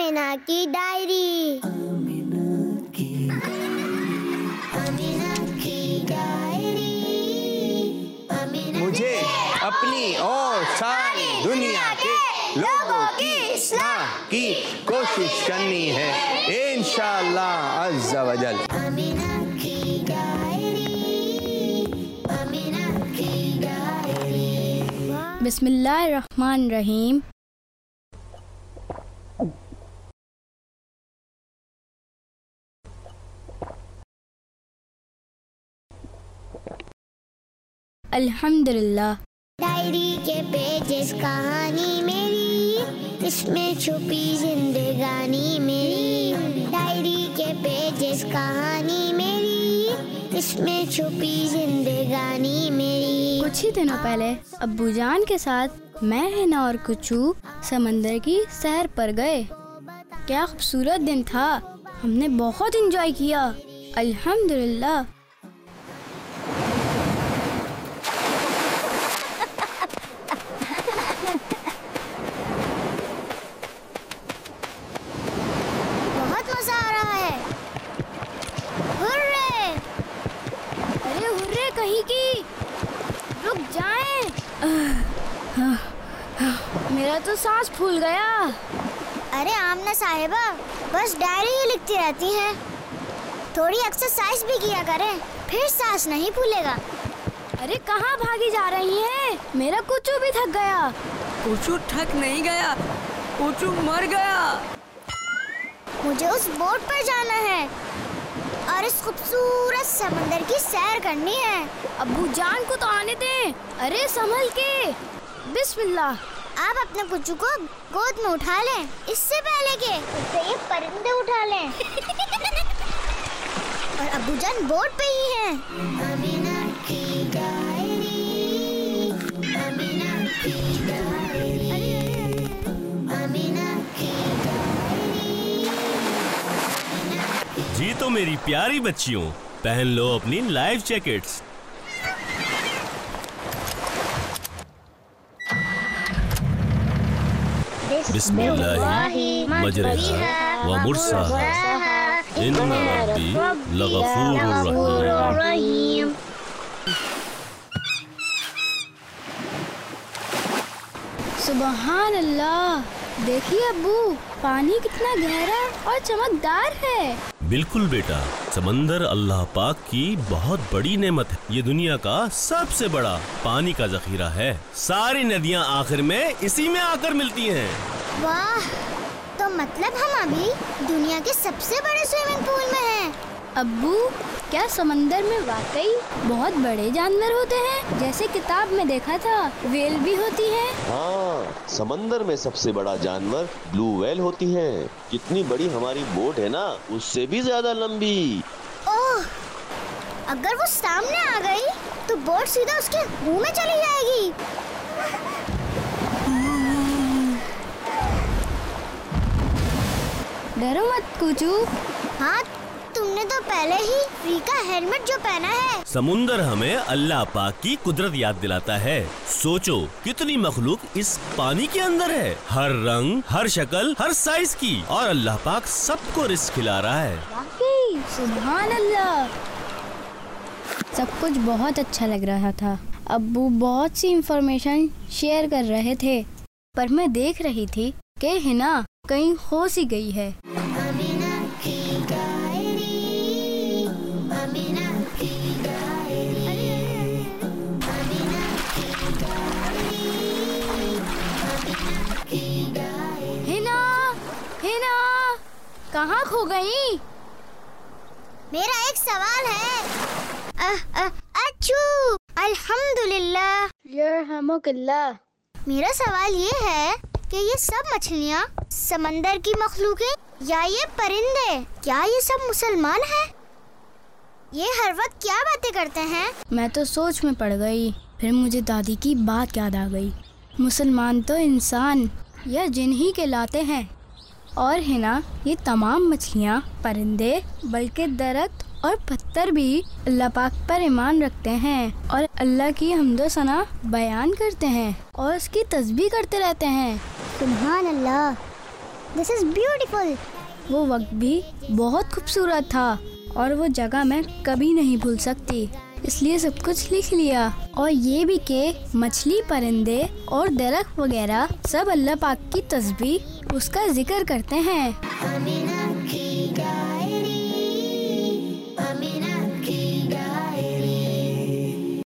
आमिना की डायरी। आमिना की डायरी। मुझे अपनी और सारी दुनिया के लोगों की इस्लाह की कोशिश करनी है इंशाअल्लाह अज़्ज़ा वजल। आमिना की डायरी। आमिना की डायरी। बिस्मिल्लाहिर्रहमानिर्रहीम। अल्हम्दुलिल्लाह। डायरी के पेजेस कहानी मेरी, इसमें छुपी जिंदगानी मेरी। डायरी के पेजेस कहानी मेरी, इसमें छुपी जिंदगानी मेरी। कुछ ही दिनों पहले अब्बूजान के साथ मैं, हिना और कुचू समंदर की सैर पर गए। क्या खूबसूरत दिन था, हमने बहुत एंजॉय किया अल्हम्दुलिल्लाह। रुक जाएं। मेरा तो सांस फूल गया। अरे आमना साहिबा, बस डायरी ही लिखती रहती हैं। थोड़ी एक्सरसाइज भी किया करें, फिर सांस नहीं फूलेगा। अरे कहाँ भागी जा रही हैं? मेरा कुचू भी थक गया। कुचू थक नहीं गया, कुचू मर गया। मुझे उस बोट पर जाना है और इस खूबसूरत समंदर की सैर करनी है। अब्बूजान को तो आने दें। अरे संभल के। बिस्मिल्लाह। आप अपने कुचू को गोद में उठा लें, इससे पहले कि उससे ये परिंदे उठा लें। और अब्बूजान बोट पे ही हैं। आमिना की डायरी। आमिना की डायरी। आमिना की डायरी। जी तो मेरी प्यारी बच्चियों, पहन लो अपनी लाइफ जैकेट्स। बिस्मिल्लाहि मजरिहा व मुरसाहा इन्ना रब्बी लगफूरुर रहीम। सुबहान अल्लाह। देखिए अब्बू, पानी कितना गहरा और चमकदार है। बिल्कुल बेटा, समंदर अल्लाह पाक की बहुत बड़ी नेमत है। ये दुनिया का सबसे बड़ा पानी का जखीरा है। सारी नदियाँ आखिर में इसी में आकर मिलती हैं। वाह, तो मतलब हम अभी दुनिया के सबसे बड़े स्विमिंग पूल में हैं। अब्बू, क्या समंदर में वाकई बहुत बड़े जानवर होते हैं? जैसे किताब में देखा था, व्हेल भी होती है। हाँ, समंदर में सबसे बड़ा जानवर ब्लू व्हेल होती है। कितनी बड़ी हमारी बोट है ना, उससे भी ज्यादा लंबी। ओह, अगर वो सामने आ गई तो बोट सीधा उसके मुंह में चली जाएगी। डरो मत कुचू। हाँ, तुमने तो पहले ही फ्री का हेलमेट जो पहना है। समुंदर हमें अल्लाह पाक की कुदरत याद दिलाता है। सोचो कितनी मखलूक इस पानी के अंदर है, हर रंग, हर शक्ल, हर साइज की, और अल्लाह पाक सबको रिस्क खिला रहा है। वाकई सुभान अल्लाह। सब कुछ बहुत अच्छा लग रहा था। अब्बू बहुत सी इंफॉर्मेशन शेयर कर रहे थे, पर मैं देख रही थी कि हिना कहीं खो सी गई है। आमिना की डायरी। आमिना की डायरी। आमिना की डायरी। आमिना की डायरी। हिना, हिना, कहाँ खो गई? मेरा एक सवाल है। अच्छू, अल्हम्दुलिल्लाह। यरहमुकल्लाह। मेरा सवाल ये है कि ये सब मछलियाँ समंदर की मखलूकें या ये परिंदे, क्या ये सब मुसलमान हैं? ये हर वक्त क्या बातें करते हैं? मैं तो सोच में पड़ गई। फिर मुझे दादी की बात याद आ गई। मुसलमान तो इंसान या जिन ही कहलाते हैं। और हिना, ये तमाम मछलियाँ, परिंदे, बल्कि दरख्त और पत्थर भी अल्लाह पाक पर ईमान रखते हैं और अल्लाह की हम्दो सना बयान करते हैं और उसकी तस्बीह करते रहते हैं। सुभान अल्लाह। This is beautiful. वो वक्त भी बहुत खूबसूरत था और वो जगह मैं कभी नहीं भूल सकती, इसलिए सब कुछ लिख लिया। और ये भी कि मछली, परिंदे और दरख्त वगैरह सब अल्लाह पाक की तस्बीह, उसका जिक्र करते हैं।